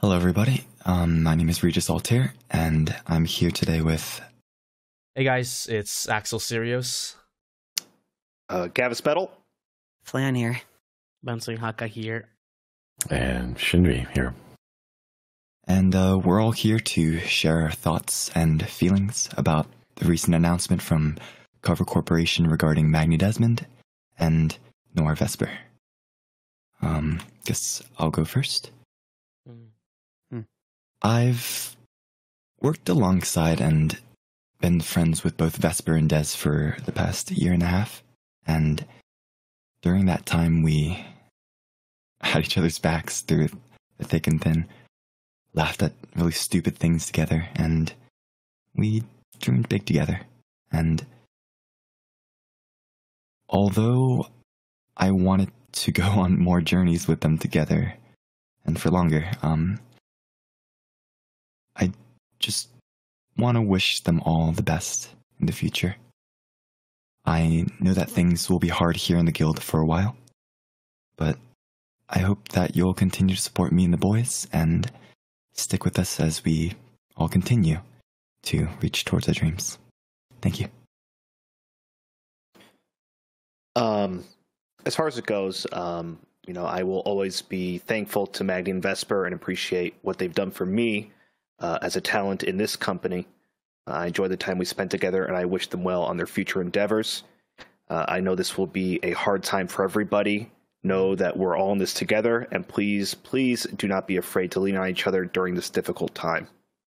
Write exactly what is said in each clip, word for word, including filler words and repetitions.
Hello, everybody. Um, my name is Regis Altair, and I'm here today with... Hey guys, it's Axel Sirius. Uh, Gavis Bettel. Flan here. Bouncing Haka here. And Shinri here. And uh, we're all here to share our thoughts and feelings about the recent announcement from Carver Corporation regarding Magni Desmond and Noir Vesper. Um, guess I'll go first. Mm. Mm. I've worked alongside and been friends with both Vesper and Des for the past year and a half, and during that time we had each other's backs through the thick and thin, laughed at really stupid things together, and we dreamed big together. And although I wanted to go on more journeys with them together and for longer, um, I just want to wish them all the best in the future. I know that things will be hard here in the guild for a while, but I hope that you'll continue to support me and the boys and stick with us as we all continue to reach towards our dreams. Thank you. Um, as far as it goes, um, you know, I will always be thankful to Magni and Vesper and appreciate what they've done for me uh, as a talent in this company. Uh, I enjoy the time we spent together, and I wish them well on their future endeavors. Uh, I know this will be a hard time for everybody. Know that we're all in this together, and please, please do not be afraid to lean on each other during this difficult time.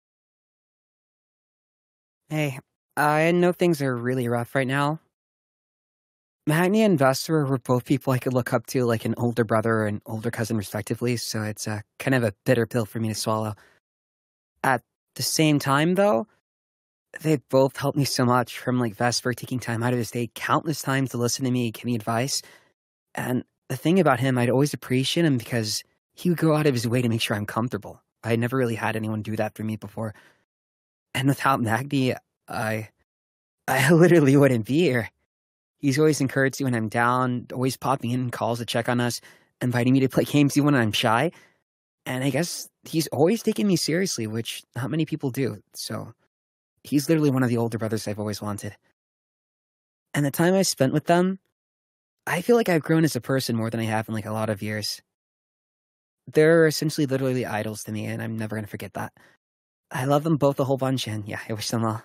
Hey, I know things are really rough right now. Magni and Vesper were both people I could look up to, like an older brother or an older cousin, respectively, so it's uh, kind of a bitter pill for me to swallow. At the same time, though, they both helped me so much, from like Vesper taking time out of his day countless times to listen to me, give me advice. And the thing about him, I'd always appreciate him because he would go out of his way to make sure I'm comfortable. I had never really had anyone do that for me before. And without Magni, I, I literally wouldn't be here. He's always encouraged me when I'm down, always popping in calls to check on us, inviting me to play games even when I'm shy. And I guess he's always taken me seriously, which not many people do. So he's literally one of the older brothers I've always wanted. And the time I spent with them, I feel like I've grown as a person more than I have in like a lot of years. They're essentially literally idols to me, and I'm never going to forget that. I love them both a whole bunch, and yeah, I wish them well.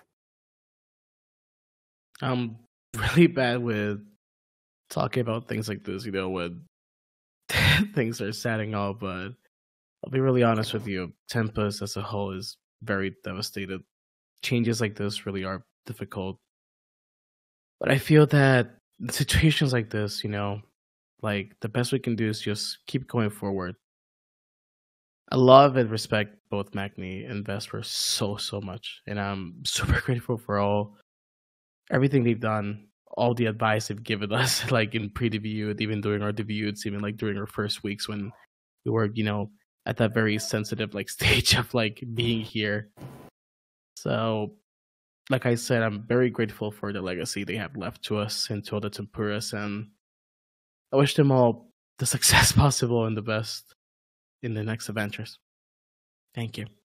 I'm really bad with talking about things like this, you know, when things are setting up, but I'll be really honest with you. Tempest as a whole is very devastated. Changes like this really are difficult. But I feel that in situations like this, you know, like the best we can do is just keep going forward. I love and respect both Magni and Vesper so, so much. And I'm super grateful for all, everything they've done, all the advice they've given us, like in pre-debut, even during our debuts, even like during our first weeks when we were, you know, at that very sensitive like stage of like being here. So, like I said, I'm very grateful for the legacy they have left to us and to all the Tempuras, and I wish them all the success possible and the best in the next adventures. Thank you.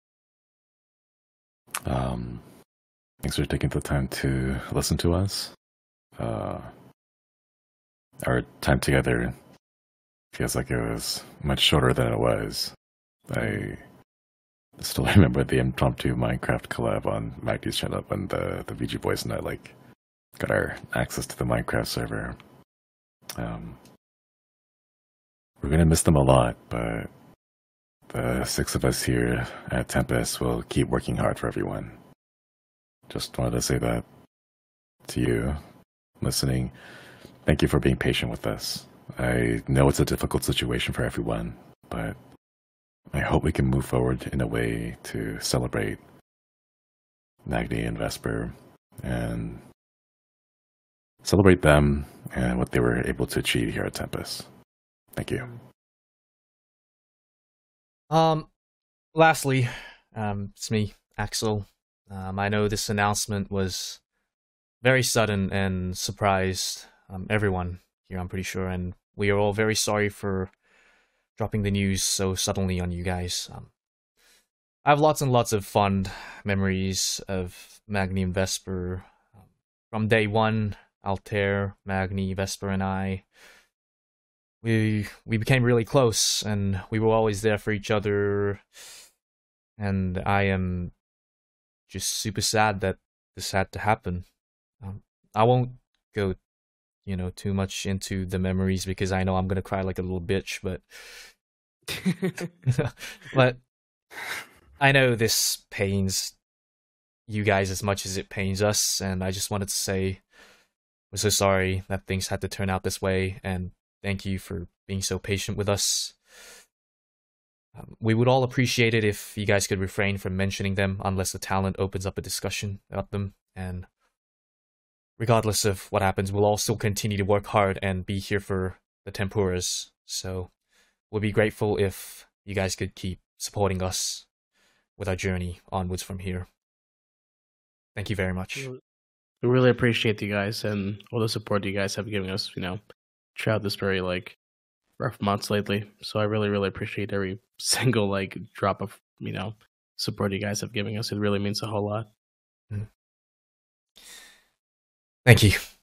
Um, thanks for taking the time to listen to us. Uh, our time together feels like it was much shorter than it was. I still remember the impromptu Minecraft collab on Magni's channel when the, the V G Boys and I like got our access to the Minecraft server. Um, we're gonna miss them a lot, but the six of us here at Tempest will keep working hard for everyone. Just wanted to say that to you listening. Thank you for being patient with us. I know it's a difficult situation for everyone, but I hope we can move forward in a way to celebrate Magni and Vesper and celebrate them and what they were able to achieve here at Tempest. Thank you. Um, lastly, um, it's me, Axel. Um, I know this announcement was very sudden and surprised um, everyone here, I'm pretty sure, and we are all very sorry for dropping the news so suddenly on you guys. Um, I have lots and lots of fond memories of Magni and Vesper. From day one, Altair, Magni, Vesper, and I, we we became really close, and we were always there for each other. And I am just super sad that this had to happen. Um, I won't go, you know, too much into the memories because I know I'm gonna cry like a little bitch, but but I know this pains you guys as much as it pains us, and I just wanted to say we're so sorry that things had to turn out this way, and thank you for being so patient with us. Um, we would all appreciate it if you guys could refrain from mentioning them unless the talent opens up a discussion about them, and regardless of what happens, we'll all still continue to work hard and be here for the Tempuras, so we'll be grateful if you guys could keep supporting us with our journey onwards from here. Thank you very much. We really appreciate you guys and all the support you guys have given us, you know, throughout this very, like, rough months lately. So I really, really appreciate every single, like, drop of, you know, support you guys have given us. It really means a whole lot. Thank you.